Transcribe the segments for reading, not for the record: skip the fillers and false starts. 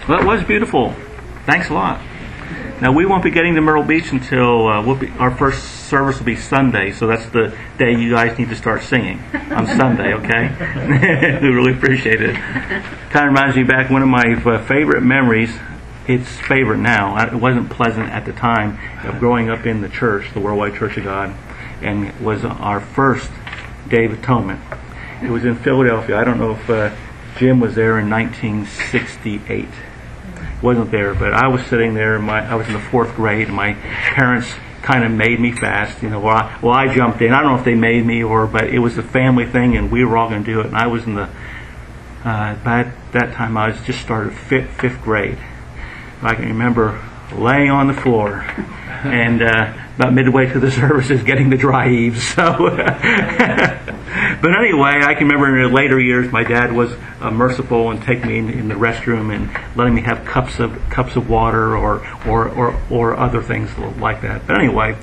Well, it was beautiful. Thanks a lot. Now, we won't be getting to Myrtle Beach until our first service will be Sunday, so that's the day you guys need to start singing, on Sunday, okay? We really appreciate it. Kind of reminds me back, one of my favorite memories, it's favorite now, it wasn't pleasant at the time, of growing up in the church, the Worldwide Church of God, and it was our first Day of Atonement. It was in Philadelphia. I don't know if Jim was there in 1968. Wasn't there, but I was sitting there. I was in the 4th grade, and my parents kind of made me fast. I jumped in. I don't know if they made me but it was a family thing, and we were all going to do it. And I was in the by that time I was just started 5th grade. I can remember laying on the floor, and about midway through the services, getting the dry heaves. So, but anyway, I can remember in the later years, my dad was merciful and taking me in the restroom and letting me have cups of water or other things like that. But anyway,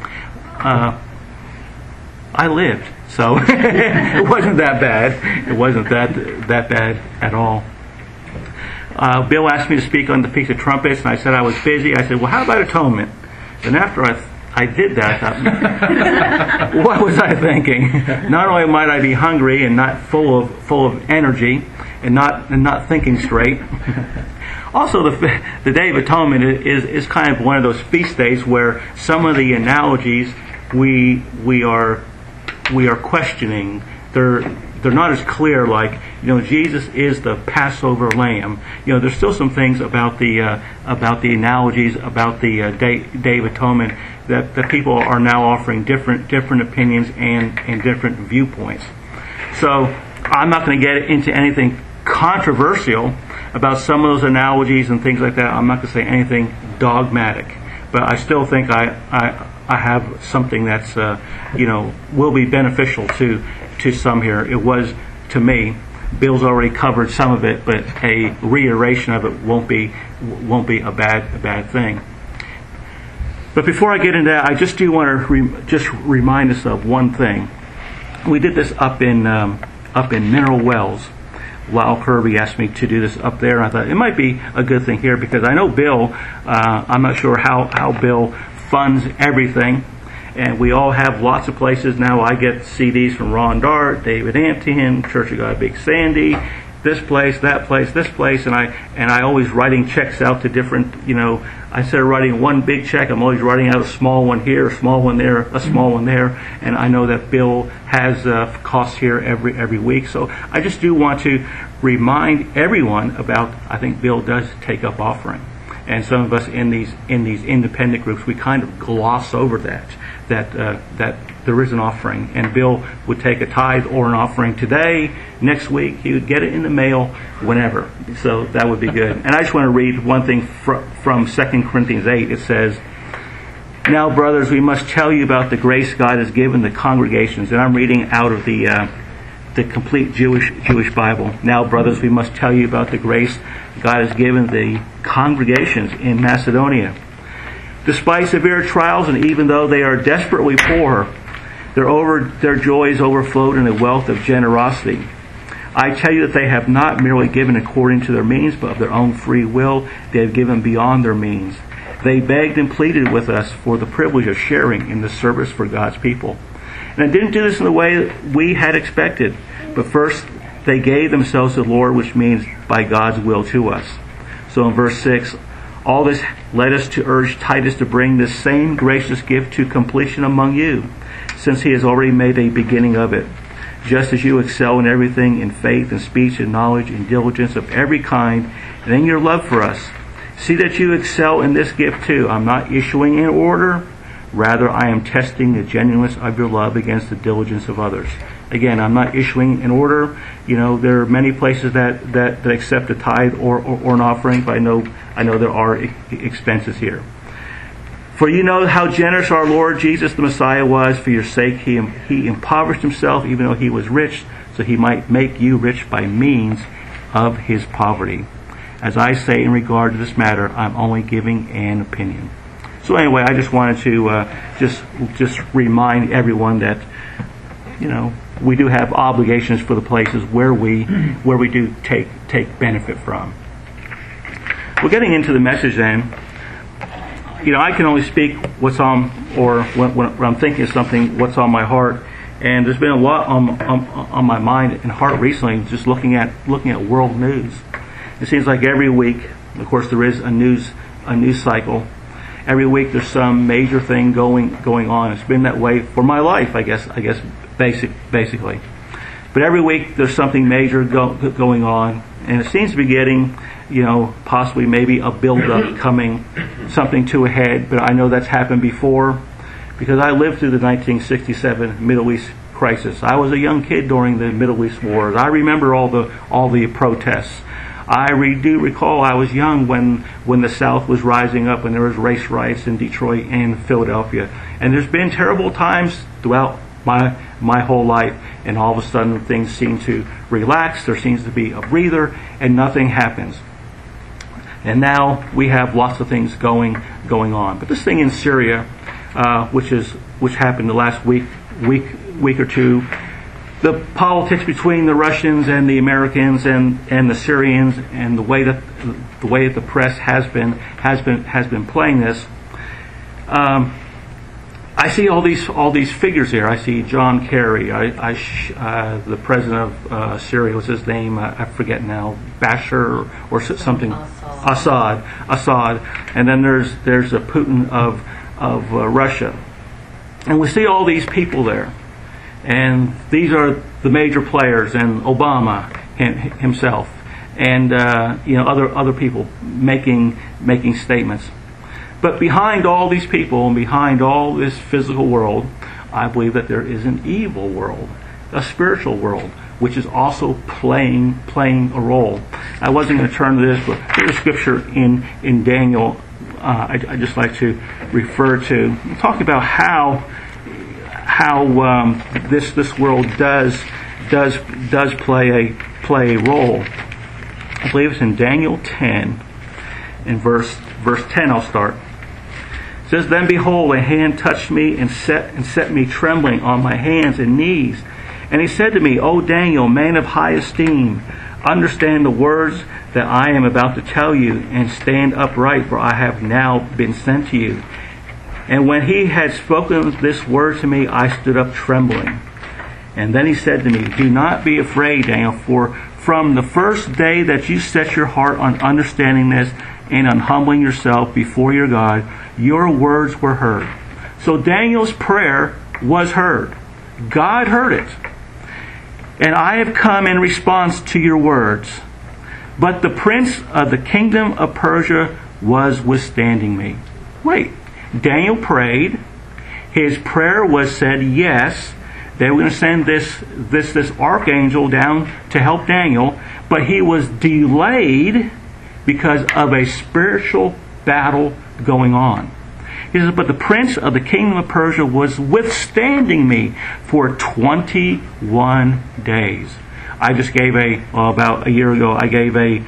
I lived, so it wasn't that bad. It wasn't that bad at all. Bill asked me to speak on the Feast of Trumpets, and I said I was busy. I said, well, how about atonement? And after I did that, I thought, what was I thinking? Not only might I be hungry and not full of energy and not thinking straight. Also, the Day of Atonement is kind of one of those feast days where some of the analogies we are questioning. They're not as clear. Like, Jesus is the Passover lamb. There's still some things about the analogies about the Day of Atonement that people are now offering different opinions and different viewpoints. So I'm not going to get into anything controversial about some of those analogies and things like that. I'm not going to say anything dogmatic, but I still think I have something that's will be beneficial to some here. It was to me. Bill's already covered some of it, but a reiteration of it won't be a bad thing. But before I get into that, I just do want to just remind us of one thing. We did this up in Mineral Wells. Lyle Kirby asked me to do this up there, and I thought it might be a good thing here because I know Bill. I'm not sure how Bill funds everything. And we all have lots of places now. I get CDs from Ron Dart, David Antian, Church of God Big Sandy, this place, that place, this place, and I always writing checks out to different, instead of writing one big check, I'm always writing out a small one here, a small one there, a small one there, and I know that Bill has costs here every week. So I just do want to remind everyone about, I think Bill does take up offering. And some of us in these independent groups, we kind of gloss over that there is an offering, and Bill would take a tithe or an offering today, next week. He would get it in the mail whenever. So that would be good. And I just want to read one thing from 2 Corinthians 8. It says, "Now, brothers, we must tell you about the grace God has given the congregations." And I'm reading out of the complete Jewish Bible. "Now, brothers, we must tell you about the grace God has given the congregations in Macedonia. Despite severe trials, and even though they are desperately poor, their joys overflowed in a wealth of generosity. I tell you that they have not merely given according to their means, but of their own free will they have given beyond their means. They begged and pleaded with us for the privilege of sharing in the service for God's people. And I didn't do this in the way we had expected, but first they gave themselves to the Lord, which means by God's will to us." So in verse 6, "All this led us to urge Titus to bring this same gracious gift to completion among you, since he has already made a beginning of it. Just as you excel in everything, in faith and speech and knowledge and diligence of every kind, and in your love for us, see that you excel in this gift too. I'm not issuing an order, rather I am testing the genuineness of your love against the diligence of others." Again, I'm not issuing an order. There are many places that accept a tithe or an offering, but I know there are expenses here. "For you know how generous our Lord Jesus the Messiah was. For your sake he impoverished himself, even though he was rich, so he might make you rich by means of his poverty. As I say in regard to this matter, I'm only giving an opinion." So anyway, I just wanted to just remind everyone that we do have obligations for the places where we do take benefit from. We're getting into the message then. I can only speak what's on, or when I'm thinking of something, what's on my heart. And there's been a lot on my mind and heart recently, just looking at world news. It seems like every week, of course, there is a news cycle. Every week there's some major thing going on. It's been that way for my life, I guess basically. But every week there's something major going on, and it seems to be getting, possibly maybe a build-up coming, something to a head. But I know that's happened before, because I lived through the 1967 Middle East crisis. I was a young kid during the Middle East wars. I remember all the protests. I do recall I was young when the South was rising up, and there was race riots in Detroit and Philadelphia. And there's been terrible times throughout my whole life, and all of a sudden things seem to relax. There seems to be a breather, and nothing happens. And now we have lots of things going on. But this thing in Syria, which happened the last week or two, the politics between the Russians and the Americans and the Syrians, and the way that the press has been playing this. I see all these figures here. I see John Kerry, the president of Syria. What's his name? I forget now. Bashar or something. Assad. And then there's a Putin of Russia. And we see all these people there. And these are the major players, and Obama himself, and other people making statements. But behind all these people and behind all this physical world, I believe that there is an evil world, a spiritual world, which is also playing a role. I wasn't going to turn to this, but there's a scripture in Daniel I just like to refer to, talk about how this world does play a role. I believe it's in Daniel 10, in verse 10. I'll start. It says, "Then behold, a hand touched me and set me trembling on my hands and knees. And he said to me, O Daniel, man of high esteem, understand the words that I am about to tell you, and stand upright, for I have now been sent to you. And when he had spoken this word to me, I stood up trembling. And then he said to me, Do not be afraid, Daniel, for from the first day that you set your heart on understanding this and on humbling yourself before your God, your words were heard." So Daniel's prayer was heard. God heard it. "And I have come in response to your words. But the prince of the kingdom of Persia was withstanding me." Wait, Daniel prayed. His prayer was said yes. They were going to send this archangel down to help Daniel, but he was delayed because of a spiritual battle going on. He says, "But the prince of the kingdom of Persia was withstanding me for 21 days." I just gave about a year ago, I gave a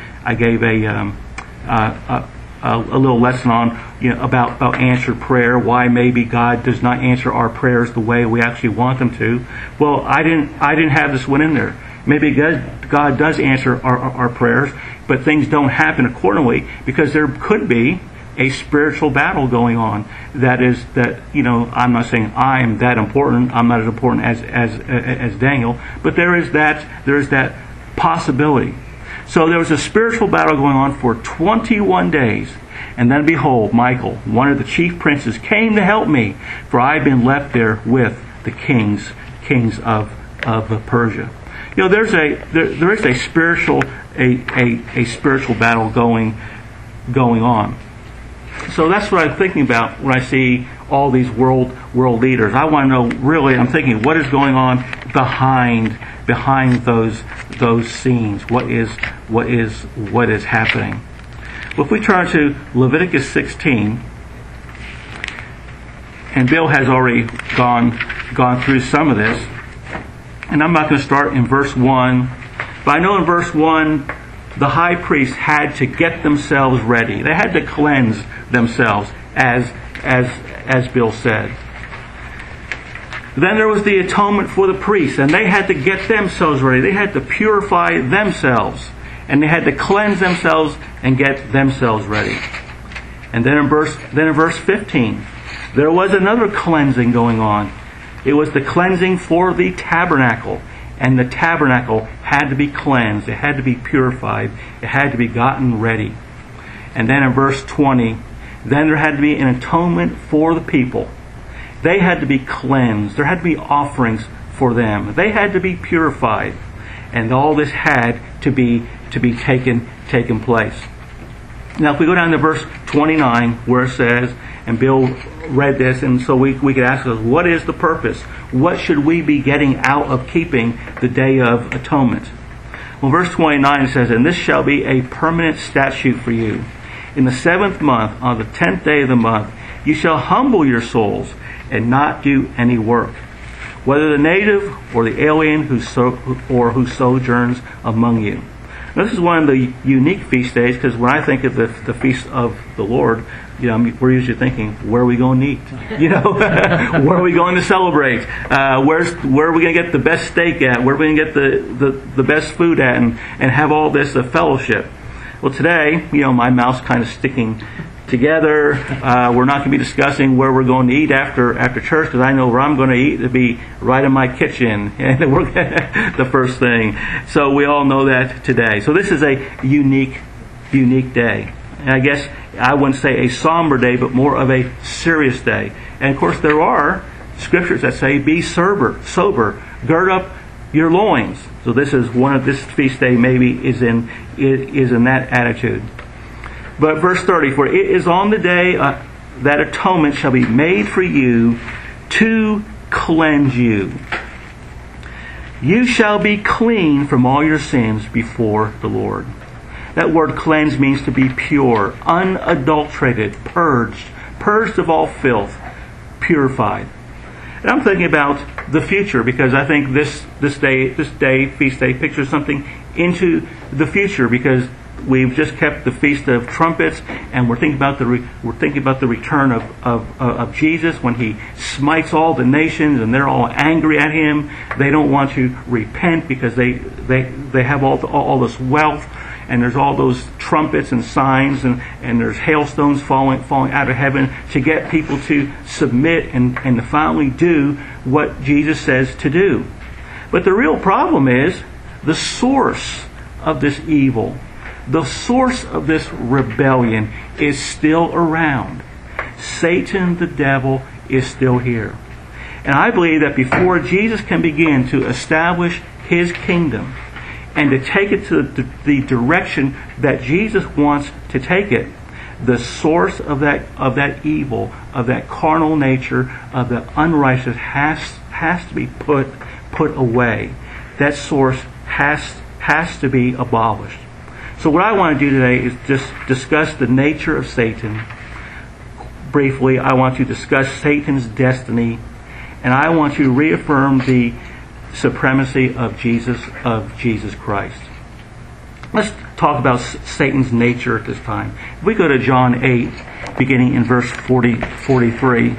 little lesson on about answered prayer, why maybe God does not answer our prayers the way we actually want them to. Well, I didn't have this one in there. Maybe God does answer our prayers, but things don't happen accordingly because there could be a spiritual battle going on. I'm not saying I am that important. I'm not as important as Daniel, but there is that possibility. So there was a spiritual battle going on for 21 days. And then behold, Michael, one of the chief princes, came to help me, for I had been left there with the kings of Persia. There is a spiritual battle going on. So that's what I'm thinking about when I see all these world leaders. I want to know, really, I'm thinking, what is going on behind those scenes? What is happening? Well, if we turn to Leviticus 16, and Bill has already gone through some of this, and I'm not going to start in verse 1, but I know in verse 1, the high priest had to get themselves ready. They had to cleanse themselves, as Bill said. Then there was the atonement for the priests, and they had to get themselves ready. They had to purify themselves, and they had to cleanse themselves and get themselves ready. And then in verse 15, there was another cleansing going on. It was the cleansing for the tabernacle. And the tabernacle had to be cleansed. It had to be purified. It had to be gotten ready. And then in verse 20, then there had to be an atonement for the people. They had to be cleansed. There had to be offerings for them. They had to be purified. And all this had to be taken place. Now if we go down to verse 29 where it says, and Bill read this, and so we could ask us, what is the purpose? What should we be getting out of keeping the Day of Atonement? Well, verse 29 says, and this shall be a permanent statute for you. In the 7th month, on the 10th day of the month, you shall humble your souls and not do any work, whether the native or the alien who sojourns among you. Now, this is one of the unique feast days, because when I think of the feast of the Lord, we're usually thinking, where are we going to eat? Where are we going to celebrate? Where are we going to get the best steak at? Where are we going to get the best food at, and have all this fellowship? Well, today, my mouth's kind of sticking together. We're not going to be discussing where we're going to eat after church, because I know where I'm going to eat. It'll be right in my kitchen, and we're the first thing. So we all know that today. So this is a unique day. And I guess I wouldn't say a somber day, but more of a serious day. And of course, there are scriptures that say, "Be sober, gird up your loins." So this feast day maybe is in that attitude. But verse 30, for it is on the day that atonement shall be made for you to cleanse you. You shall be clean from all your sins before the Lord. That word cleanse means to be pure, unadulterated, purged of all filth, purified. And I'm thinking about the future, because I think this feast day pictures something into the future, because we've just kept the Feast of Trumpets, and we're thinking about the return of Jesus, when He smites all the nations, and they're all angry at Him. They don't want to repent because they have all this wealth, and there's all those trumpets and signs, and there's hailstones falling out of heaven to get people to submit and to finally do what Jesus says to do. But the real problem is the source of this evil. The source of this rebellion is still around. Satan, the devil, is still here. And I believe that before Jesus can begin to establish His kingdom and to take it to the direction that Jesus wants to take it, the source of that evil, of that carnal nature, of the unrighteous has to be put away. That source has to be abolished. So what I want to do today is just discuss the nature of Satan. Briefly, I want to discuss Satan's destiny, and I want to reaffirm the supremacy of Jesus Christ. Let's talk about Satan's nature at this time. If we go to John 8, beginning in verse 43.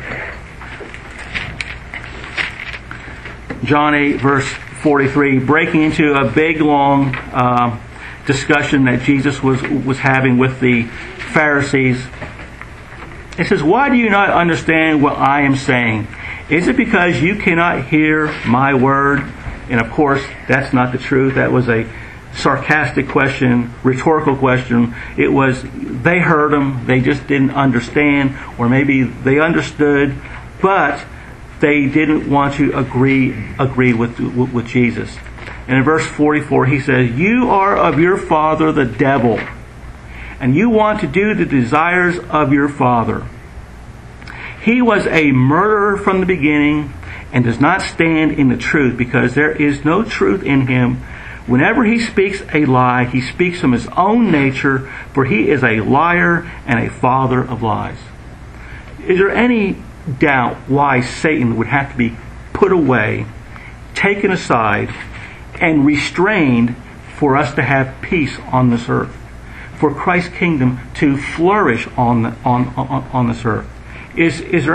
John 8, verse 43, breaking into a big, long discussion that Jesus was having with the Pharisees. It says, "Why do you not understand what I am saying? Is it because you cannot hear my word?" And of course, that's not the truth. That was a sarcastic question, rhetorical question. It was, they heard him, they just didn't understand, or maybe they understood, but they didn't want to agree with Jesus. And in verse 44, he says, "You are of your father the devil, and you want to do the desires of your father. He was a murderer from the beginning and does not stand in the truth, because there is no truth in him. Whenever he speaks a lie, he speaks from his own nature, for he is a liar and a father of lies." Is there any doubt why Satan would have to be put away, taken aside, and restrained for us to have peace on this earth, for Christ's kingdom to flourish on this earth? Is there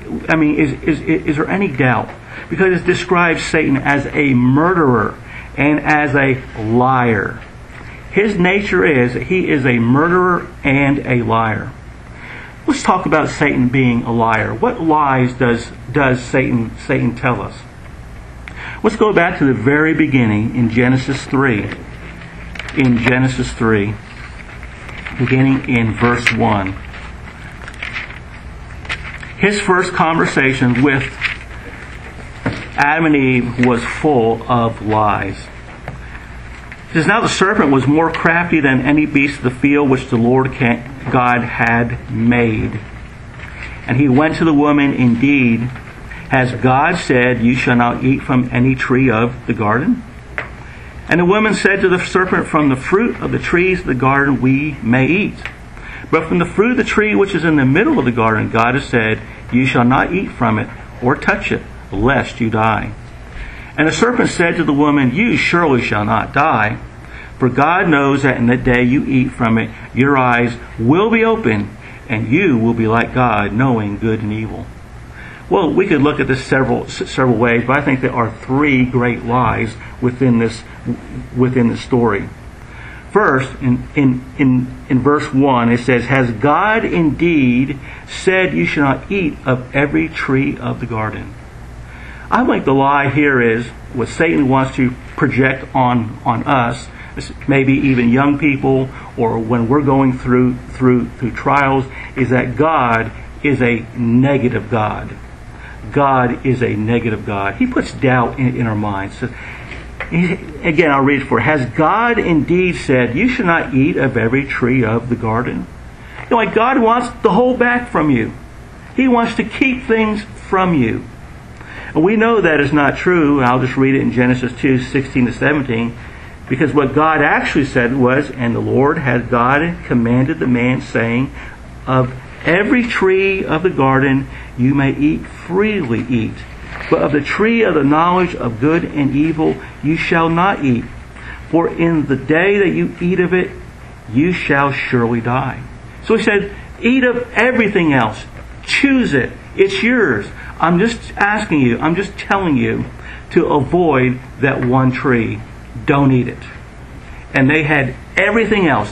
any doubt? Because it describes Satan as a murderer and as a liar. His nature is that he is a murderer and a liar. Let's talk about Satan being a liar. What lies does Satan tell us? Let's go back to the very beginning in Genesis 3. In Genesis 3, beginning in verse 1. His first conversation with Adam and Eve was full of lies. It says, now the serpent was more crafty than any beast of the field which the Lord God had made. And he went to the woman, indeed, has God said, you shall not eat from any tree of the garden? And the woman said to the serpent, from the fruit of the trees of the garden we may eat. But from the fruit of the tree which is in the middle of the garden, God has said, you shall not eat from it or touch it, lest you die. And the serpent said to the woman, you surely shall not die, for God knows that in the day you eat from it, your eyes will be open, and you will be like God, knowing good and evil. Well, we could look at this several ways, but I think there are three great lies within this story. First, in verse 1, it says, has God indeed said you shall not eat of every tree of the garden? I think the lie here is what Satan wants to project on us, maybe even young people, or when we're going through trials, is that God is a negative God. God is a negative God. He puts doubt in our minds. So, again, I'll read it for you. Has God indeed said, you should not eat of every tree of the garden? You know, like God wants to hold back from you. He wants to keep things from you. And we know that is not true. I'll just read it in Genesis 2, 16 to 17. Because what God actually said was, and the Lord had God commanded the man, saying, of every tree of the garden you may freely eat. But of the tree of the knowledge of good and evil you shall not eat. For in the day that you eat of it, you shall surely die. So he said, eat of everything else. Choose it. It's yours. I'm just asking you, I'm just telling you to avoid that one tree. Don't eat it. And they had everything else,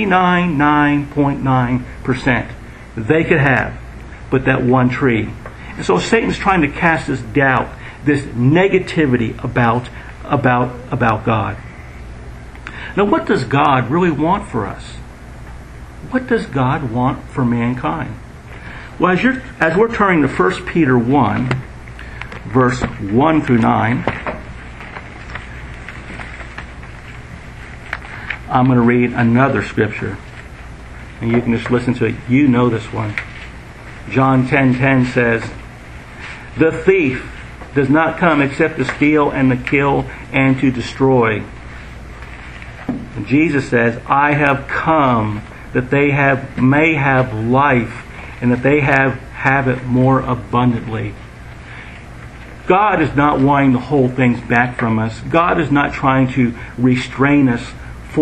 99.9% they could have, but that one tree. And so Satan's trying to cast this doubt, this negativity about God. Now, what does God really want for us? What does God want for mankind? Well, as we're turning to 1 Peter 1, verse 1 through 9, I'm going to read another scripture. And you can just listen to it. You know this one. John 10:10 says, the thief does not come except to steal and to kill and to destroy. And Jesus says, I have come that they may have life, and that they have it more abundantly. God is not wanting to hold things back from us. God is not trying to restrain us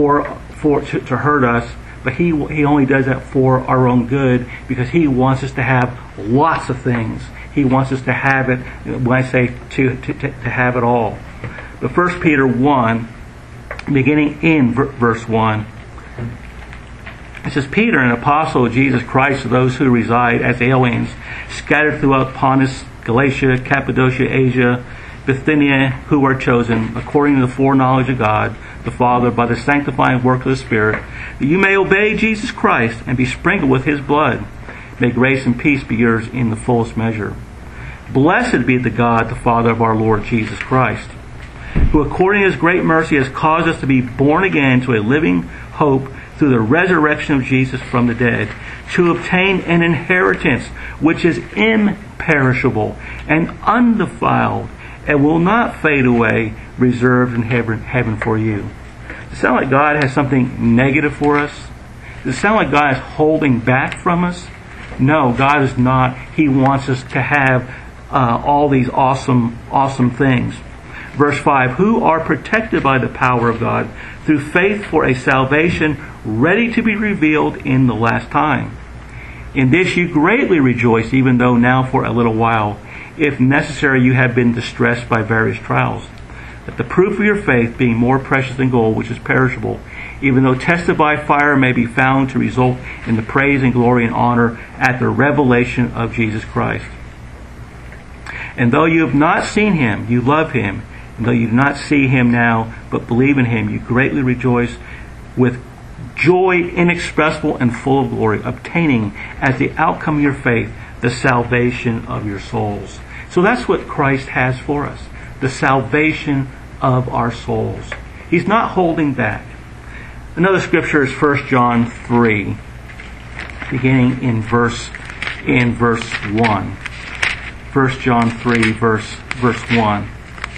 to hurt us, but He only does that for our own good, because He wants us to have lots of things. He wants us to have it, when I say to have it all. But 1 Peter 1, beginning in verse 1, it says, Peter, an apostle of Jesus Christ, to those who reside as aliens, scattered throughout Pontus, Galatia, Cappadocia, Asia, Bithynia, who are chosen, according to the foreknowledge of God, the Father, by the sanctifying work of the Spirit, that you may obey Jesus Christ and be sprinkled with His blood. May grace and peace be yours in the fullest measure. Blessed be the God, the Father of our Lord Jesus Christ, who according to His great mercy has caused us to be born again to a living hope through the resurrection of Jesus from the dead, to obtain an inheritance which is imperishable and undefiled and will not fade away, reserved in heaven for you. Does it sound like God has something negative for us? Does it sound like God is holding back from us? No, God is not. He wants us to have all these awesome things. Verse 5, who are protected by the power of God through faith for a salvation ready to be revealed in the last time. In this you greatly rejoice, even though now for a little while, if necessary, you have been distressed by various trials, that the proof of your faith, being more precious than gold, which is perishable, even though tested by fire, may be found to result in the praise and glory and honor at the revelation of Jesus Christ. And though you have not seen him, you love him. And though you do not see him now, but believe in him, you greatly rejoice with joy inexpressible and full of glory, obtaining as the outcome of your faith the salvation of your souls. So that's what Christ has for us, the salvation of our souls. He's not holding back. Another scripture is 1 John 3, beginning in verse 1. 1 John 3, verse 1.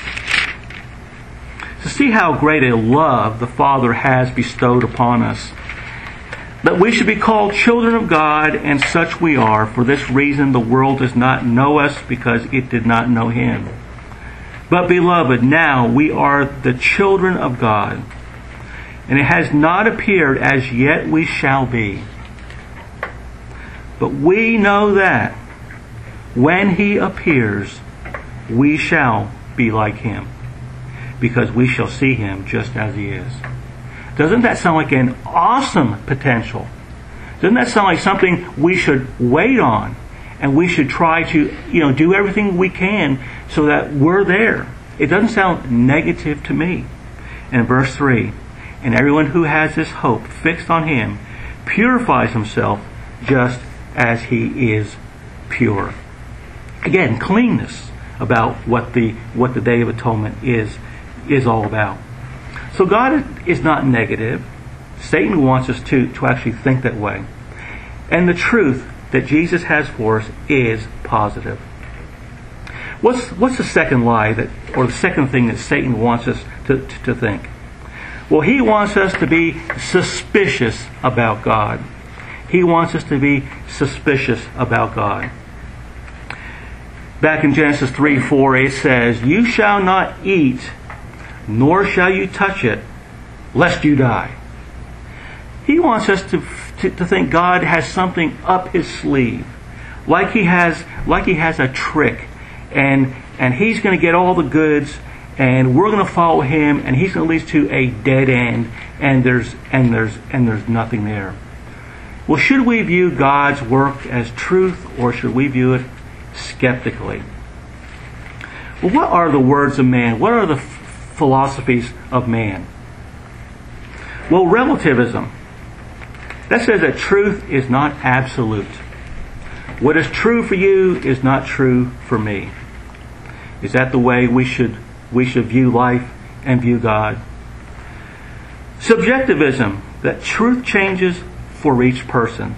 To see how great a love the Father has bestowed upon us, that we should be called children of God, and such we are. For this reason the world does not know us, because it did not know him. But beloved, now we are the children of God, and it has not appeared as yet we shall be. But we know that when he appears, we shall be like him, because we shall see him just as he is. Doesn't that sound like an awesome potential? Doesn't that sound like something we should wait on, and we should try to, do everything we can so that we're there? It doesn't sound negative to me. And in verse 3, and everyone who has this hope fixed on him purifies himself just as he is pure. Again, cleanness about what the Day of Atonement is all about. So God is not negative. Satan wants us to actually think that way. And the truth that Jesus has for us is positive. What's the second lie or the second thing that Satan wants us to think? Well, he wants us to be suspicious about God. He wants us to be suspicious about God. Back in Genesis 3:4, it says, "You shall not eat, nor shall you touch it, lest you die." He wants us to think God has something up his sleeve, like he has a trick, and he's going to get all the goods, and we're going to follow him, and he's going to lead us to a dead end, and there's nothing there. Well, should we view God's work as truth, or should we view it skeptically? Well, what are the words of man? What are the philosophies of man? Well, relativism. That says that truth is not absolute. What is true for you is not true for me. Is that the way we should view life and view God? Subjectivism, that truth changes for each person.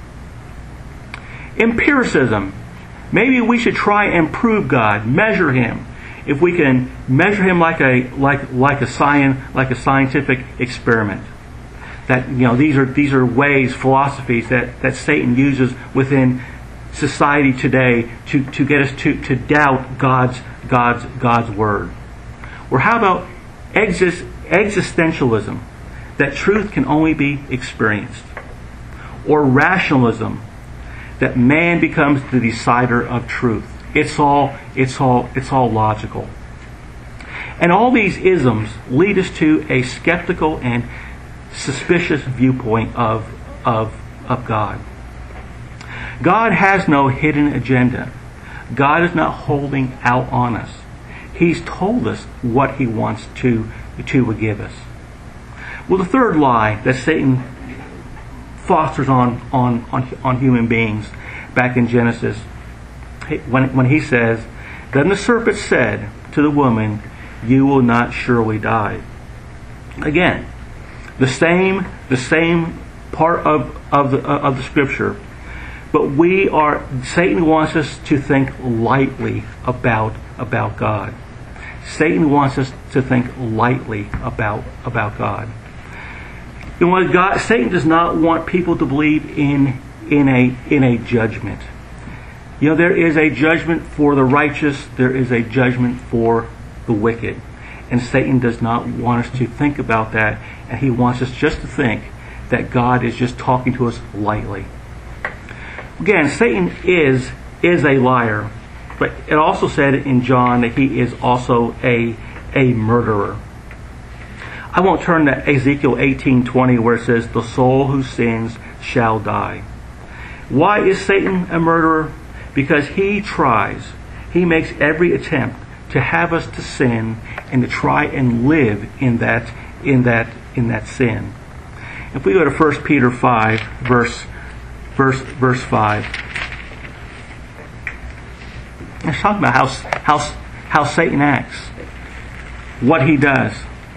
Empiricism, maybe we should try and prove God, measure him. If we can measure him like a scientific experiment. That these are ways, philosophies that Satan uses within society today to get us to doubt God's word. Or how about existentialism, that truth can only be experienced? Or rationalism, that man becomes the decider of truth. It's all logical. And all these isms lead us to a skeptical and suspicious viewpoint of God. God has no hidden agenda. God is not holding out on us. He's told us what he wants to give us. Well, the third lie that Satan fosters on human beings back in Genesis, when he says, "Then the serpent said to the woman, 'You will not surely die.'" Again, the same part of the scripture, but Satan wants us to think lightly about God. Satan wants us to think lightly about God. And Satan does not want people to believe in a judgment. There is a judgment for the righteous. There is a judgment for the wicked. And Satan does not want us to think about that. And he wants us just to think that God is just talking to us lightly. Again, Satan is a liar. But it also said in John that he is also a murderer. I won't turn to Ezekiel 18:20 where it says, the soul who sins shall die. Why is Satan a murderer? Because he makes every attempt to have us to sin and to try and live in that sin. If we go to 1 Peter 5, verse 5, let's talk about how Satan acts, what he does.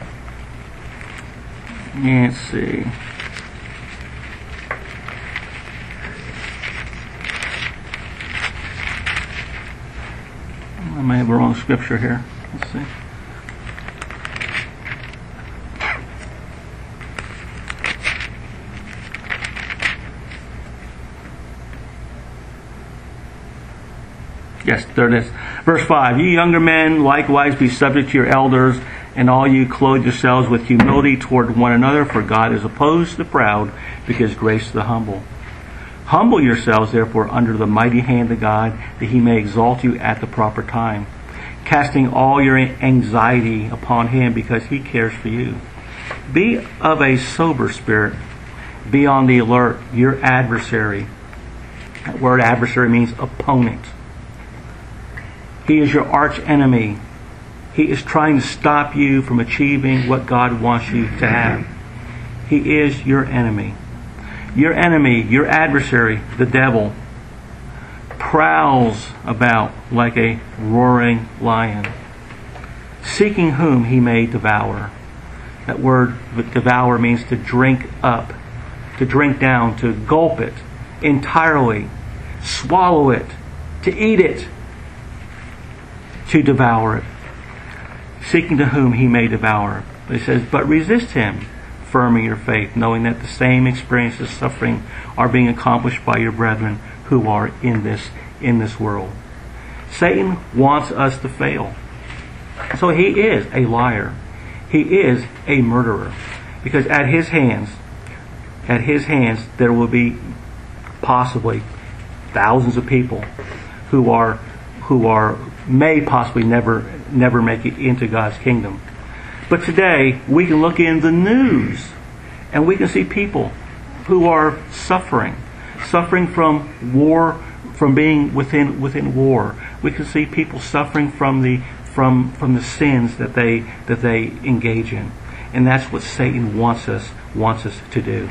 Let's see. I may have the wrong scripture here. Let's see. Yes, there it is. Verse 5, you younger men, likewise be subject to your elders, and all you clothe yourselves with humility toward one another, for God is opposed to the proud, but gives grace to the humble. Humble yourselves, therefore, under the mighty hand of God, that he may exalt you at the proper time, casting all your anxiety upon him, because he cares for you. Be of a sober spirit. Be on the alert. Your adversary. That word adversary means opponent. He is your arch enemy. He is trying to stop you from achieving what God wants you to have. He is your enemy. Your enemy, your adversary, the devil, prowls about like a roaring lion, seeking whom he may devour. That word devour means to drink up, to drink down, to gulp it entirely, swallow it, to eat it, to devour it. Seeking to whom he may devour. But he says, but resist him, firm in your faith, knowing that the same experiences, suffering, are being accomplished by your brethren who are in this world. Satan wants us to fail. So he is a liar. He is a murderer. Because at his hands, there will be possibly thousands of people who may possibly never make it into God's kingdom. But today, we can look in the news and we can see people who are suffering from war, from being within war. We can see people suffering from the sins that they engage in. And that's what Satan wants us to do.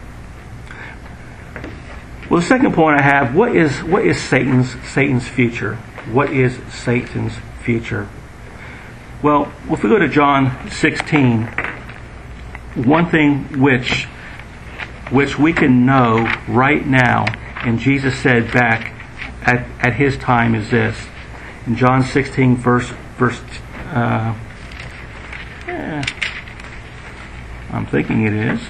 Well, the second point I have, what is Satan's future? What is Satan's future? Well, if we go to John 16, one thing which we can know right now, and Jesus said back at his time, is this. In John 16, I'm thinking it is.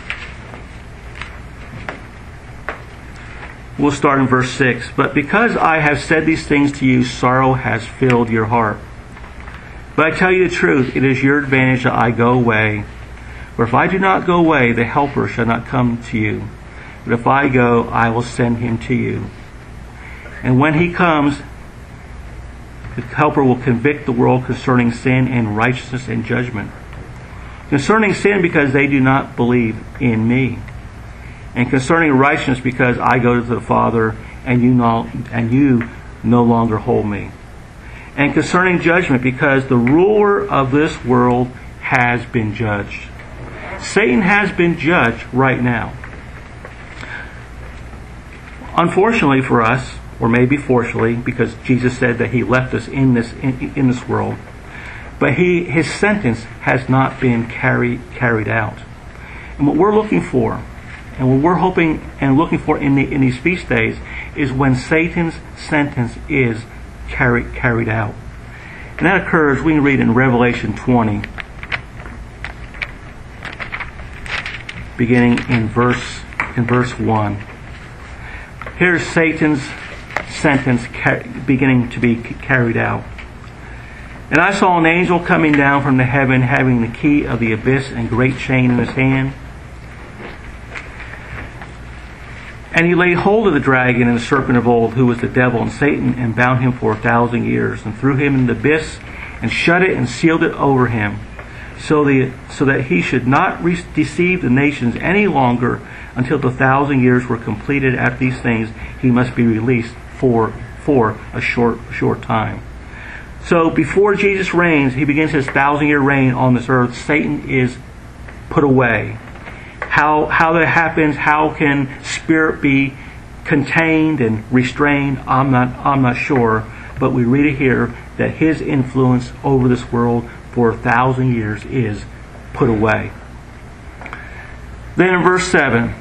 We'll start in verse 6. But because I have said these things to you, sorrow has filled your heart. But I tell you the truth, it is your advantage that I go away. For if I do not go away, the Helper shall not come to you. But if I go, I will send him to you. And when he comes, the Helper will convict the world concerning sin and righteousness and judgment. Concerning sin, because they do not believe in me. And concerning righteousness, because I go to the Father, and you no longer hold me. And concerning judgment, because the ruler of this world has been judged. Satan has been judged right now. Unfortunately for us, or maybe fortunately, because Jesus said that he left us in this world, but his sentence has not been carried out. And what we're looking for, and what we're hoping and looking for in these feast days, is when Satan's sentence is carried out. And that occurs, we can read in Revelation 20, beginning in verse 1. Here's Satan's sentence beginning to be carried out. And I saw an angel coming down from the heaven, having the key of the abyss and great chain in his hand. And he laid hold of the dragon and the serpent of old, who was the devil and Satan, and bound him for 1,000 years, and threw him in the abyss, and shut it and sealed it over him, so that he should not deceive the nations any longer until the 1,000 years were completed. At these things he must be released for a short time. So before Jesus reigns, he begins his 1,000-year reign on this earth. Satan is put away. How that happens, how can spirit be contained and restrained, I'm not sure, but we read it here that his influence over this world for 1,000 years is put away. Then in verse 7,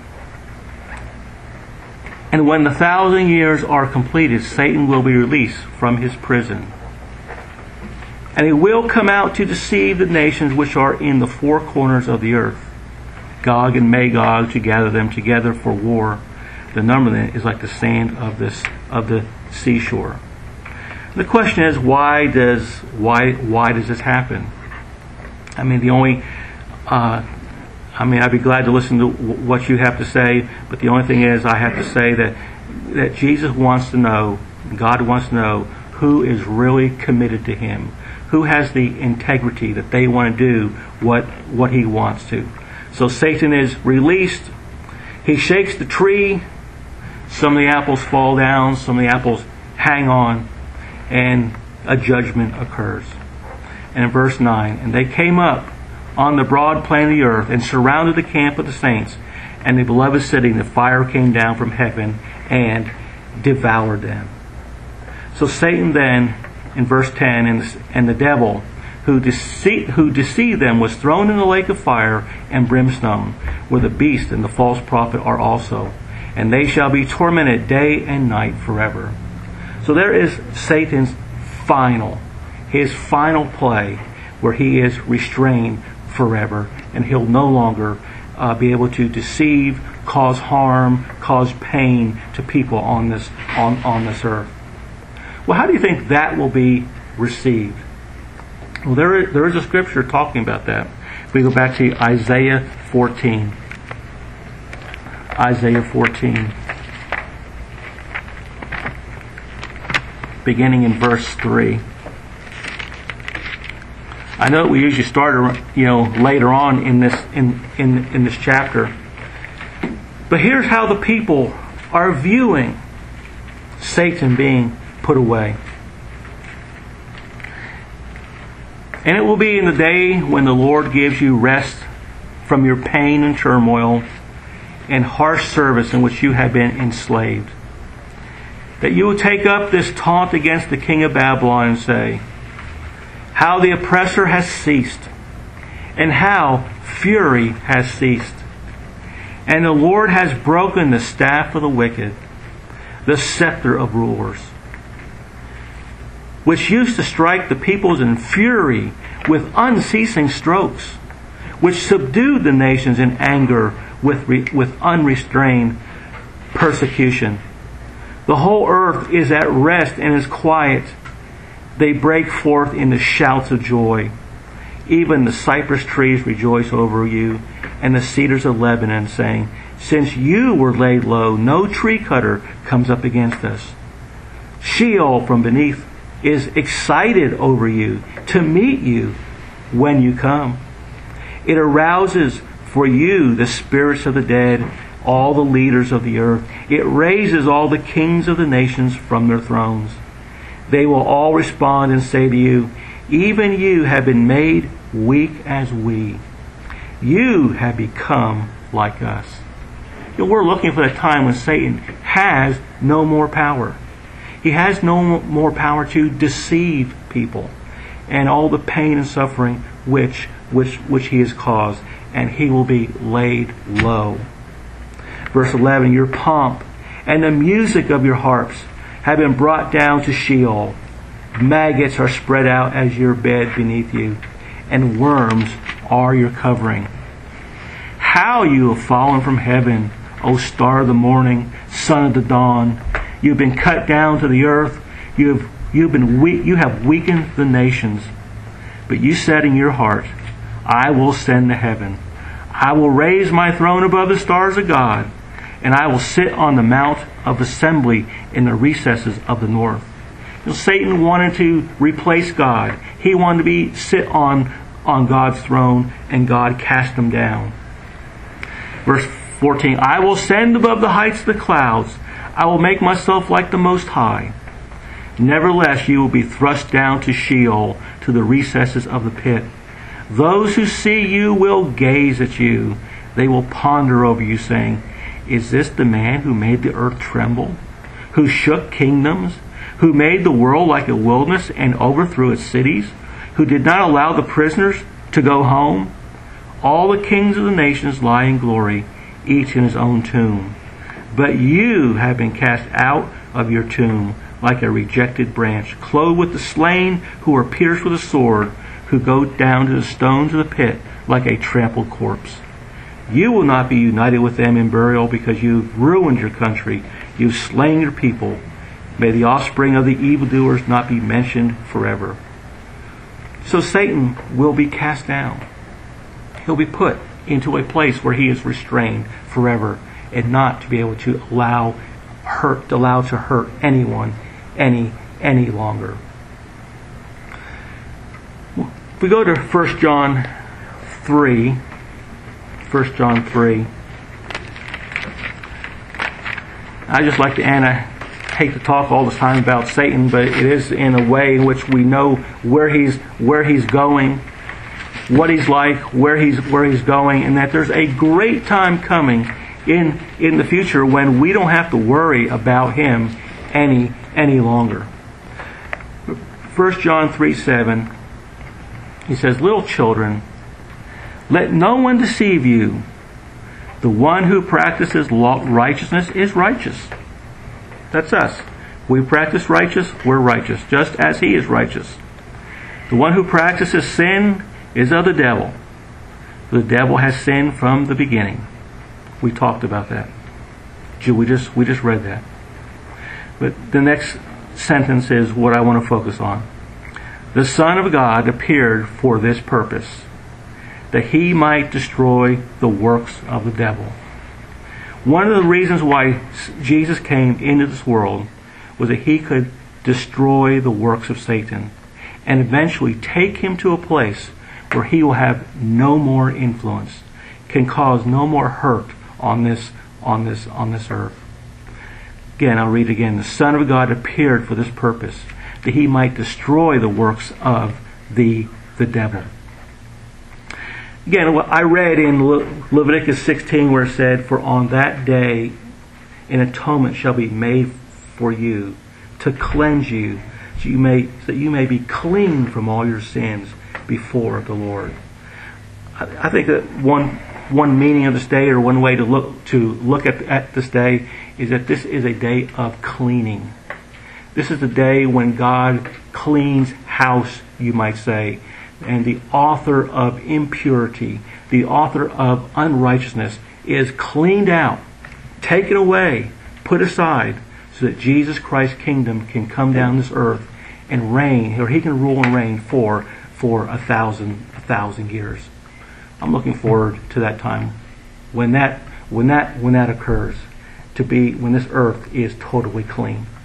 and when the 1,000 years are completed, Satan will be released from his prison. And he will come out to deceive the nations which are in the four corners of the earth, Gog and Magog, to gather them together for war. The number of them is like the sand of the seashore. The question is, why does this happen? I mean, I'd be glad to listen to what you have to say, but the only thing is, I have to say that Jesus wants to know, God wants to know, who is really committed to Him, who has the integrity that they want to do what He wants to. So Satan is released. He shakes the tree. Some of the apples fall down. Some of the apples hang on. And a judgment occurs. And in verse 9, and they came up on the broad plain of the earth and surrounded the camp of the saints and the beloved city. And the fire came down from heaven and devoured them. So Satan then, in verse 10, and the devil who deceived them was thrown in the lake of fire and brimstone, where the beast and the false prophet are also. And they shall be tormented day and night forever. So there is Satan's his final play, where he is restrained forever, and he'll no longer be able to deceive, cause harm, cause pain to people on this earth. Well, how do you think that will be received? Well, there is a scripture talking about that. If we go back to Isaiah 14. Isaiah 14. Beginning in verse 3. I know we usually start, later on in this chapter, but here's how the people are viewing Satan being put away. And it will be in the day when the Lord gives you rest from your pain and turmoil and harsh service in which you have been enslaved, that you will take up this taunt against the king of Babylon and say, how the oppressor has ceased, and how fury has ceased. And the Lord has broken the staff of the wicked, the scepter of rulers, which used to strike the peoples in fury with unceasing strokes, which subdued the nations in anger with unrestrained persecution. The whole earth is at rest and is quiet. They break forth into shouts of joy. Even the cypress trees rejoice over you, and the cedars of Lebanon, saying, since you were laid low, no tree cutter comes up against us. Sheol from beneath is excited over you to meet you when you come. It arouses for you the spirits of the dead, all the leaders of the earth. It raises all the kings of the nations from their thrones. They will all respond and say to you, even you have been made weak as we. You have become like us. We're looking for that time when Satan has no more power. He has no more power to deceive people and all the pain and suffering which he has caused, and he will be laid low. Verse 11, your pomp and the music of your harps have been brought down to Sheol. Maggots are spread out as your bed beneath you, and worms are your covering. How you have fallen from heaven, O star of the morning, son of the dawn! You've been cut down to the earth. You have weakened the nations. But you said in your heart, I will ascend to heaven. I will raise my throne above the stars of God, and I will sit on the mount of assembly in the recesses of the north. Satan wanted to replace God. He wanted to sit on on God's throne, and God cast him down. Verse 14, I will send above the heights of the clouds. I will make myself like the Most High. Nevertheless, you will be thrust down to Sheol, to the recesses of the pit. Those who see you will gaze at you. They will ponder over you, saying, is this the man who made the earth tremble, who shook kingdoms, who made the world like a wilderness and overthrew its cities, who did not allow the prisoners to go home? All the kings of the nations lie in glory, each in his own tomb. But you have been cast out of your tomb like a rejected branch, clothed with the slain who are pierced with a sword, who go down to the stones of the pit like a trampled corpse. You will not be united with them in burial, because you've ruined your country. You've slain your people. May the offspring of the evildoers not be mentioned forever. So Satan will be cast down. He'll be put into a place where he is restrained forever, and not to be able to allow to hurt anyone any longer. If we go to 1 John 3, I just like to hate to talk all the time about Satan, but it is in a way in which we know where he's going, what he's like, where he's going, and that there's a great time coming in the future when we don't have to worry about him any longer. 1 John 3:7, he says, little children, let no one deceive you. The one who practices righteousness is righteous. That's us. We practice righteous, we're righteous, just as he is righteous. The one who practices sin is of the devil. The devil has sinned from the beginning. We talked about that. We just read that. But the next sentence is what I want to focus on. The Son of God appeared for this purpose, that he might destroy the works of the devil. One of the reasons why Jesus came into this world was that he could destroy the works of Satan and eventually take him to a place where he will have no more influence, can cause no more hurt on this earth. Again, I'll read it again. The Son of God appeared for this purpose, that he might destroy the works of the devil. Again, what I read in Leviticus 16 where it said, for on that day an atonement shall be made for you to cleanse you, so that you may be clean from all your sins before the Lord. I think that one meaning of this day, or one way to look at this day, is that this is a day of cleaning. This is the day when God cleans house, you might say. And the author of impurity, the author of unrighteousness, is cleaned out, taken away, put aside, so that Jesus Christ's kingdom can come down this earth and reign, or he can rule and reign for 1,000 years. I'm looking forward to that time when that occurs, to be when this earth is totally clean.